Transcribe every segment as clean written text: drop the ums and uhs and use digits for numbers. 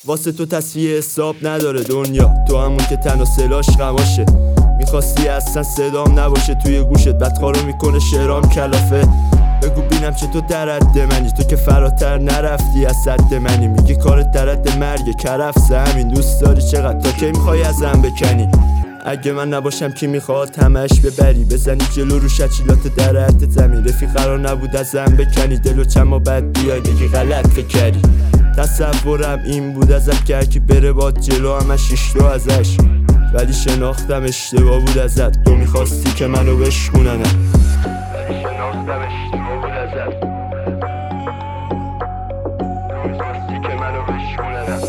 واسه تو تصفیه حساب نداره دنیا، تو همون که تن و سلاش غماشه. میخواستی اصلا صدام نباشه توی گوشت، بدخارو میکنه شعرام کلافه. بگو بینم چه تو در حد منی، تو که فراتر نرفتی از حد منی. میگی کارت در حد مرگ کرفسه، همین دوست داری چقدر تا کی میخوای ازم بکنی؟ اگه من نباشم کی میخواد همش ببری، بزنی جلو رو شچیلات در حد زمین. رفیق قرار نبود ازم بکنی، دل و چما بعد بیای بگی غلط فکری. تصورم این بود ازم که هرکی بره باد جلو همش اشتو ازش، ولی شناختم اشتباه بود ازت. تو میخواستی که منو بشکوننم، ولی شناختم اشتباه بود ازت. تو میخواستی که منو بشکوننم.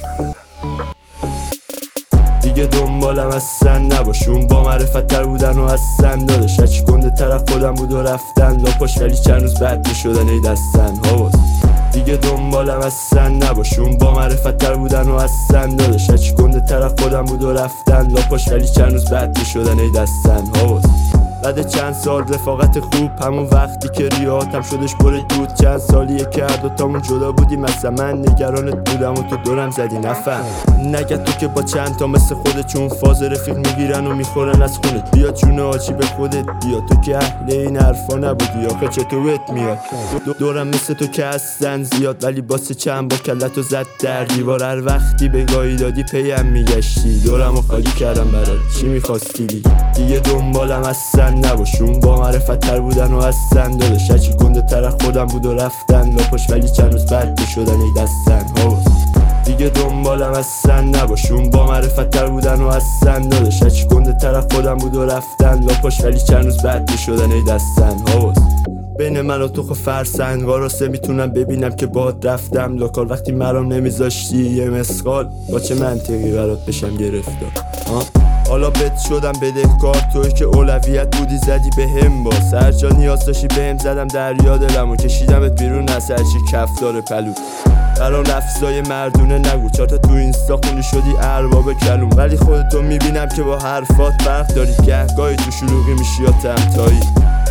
دیگه دنبالم اصلا نباشون، با معرفت تر بودن و اصلا داداش. هرچی گنده تر خودم بود و رفتن لاپاش، ولی چند روز بعد میشدن ای دستن هاواز. دیگه دنبالم اصلا نباشون، با معرفت تر بودن و اصلا داداش. هرچی گنده تر خودم بود و رفتن لاپاش، ولی چند روز بعد میشدن ای دستن هاواز. بعد چند سال رفاقت خوب، همون وقتی که ریاتم شدش بره دود. چند سالیه که هر دوتامون جدا بودیم، مثلا من نگرانت بودم و تو دورم زدی نفهم. نگه تو که با چند تا مثل خودت چون فاز رفیق میگیرن و میخورن از خونت. بیا جون آجی به خودت بیا، تو که اهل این حرفا نبودی آخه چطورت میاد؟ دورم مثل تو که هستن زیاد، ولی باسه چند با کلتو زد در دیوار. هر وقتی بگاهی دادی پیم میگشتی، دورمو خالی کردم برات چی میخواستی؟ دیگه دنبالم اصلا نباشون، با معرفت تر بودن و اصلا داداش. هرچی گنده تر خودم بود و رفتن لاپاش، ولی چند روز بعد میشدن ای دستن هاواز. دیگه دنبالم اصلا نباشون، با معرفت تر بودن و اصلا داداش. هرچی گنده تر خودم بود و رفتن لاپاش، ولی چند روز بعد میشدن ای دستن هاواز. بین من و تو خو فرسنگا راسته میتونم ببینم که باد رفتم لاکار. وقتی مرام نمیذاشتی یه مسقال، با چه منطقی برات بشم گرفتار؟ حالا بهت شدم بدهکار، توی که اولویت بودی زدی به هم باز. هر جا نیاز داشتی بهم زدم دریا دلمو، کشیدمت بیرون از هرچی کف داره پلو. برام لفظای مردونه نگو، چهار تا تو اینستا خونی شدی ارباب کلوم. ولی خودتو میبینم که با حرفات فرق داری، گهگاهی تو شلوغی میشی یا تمتایی.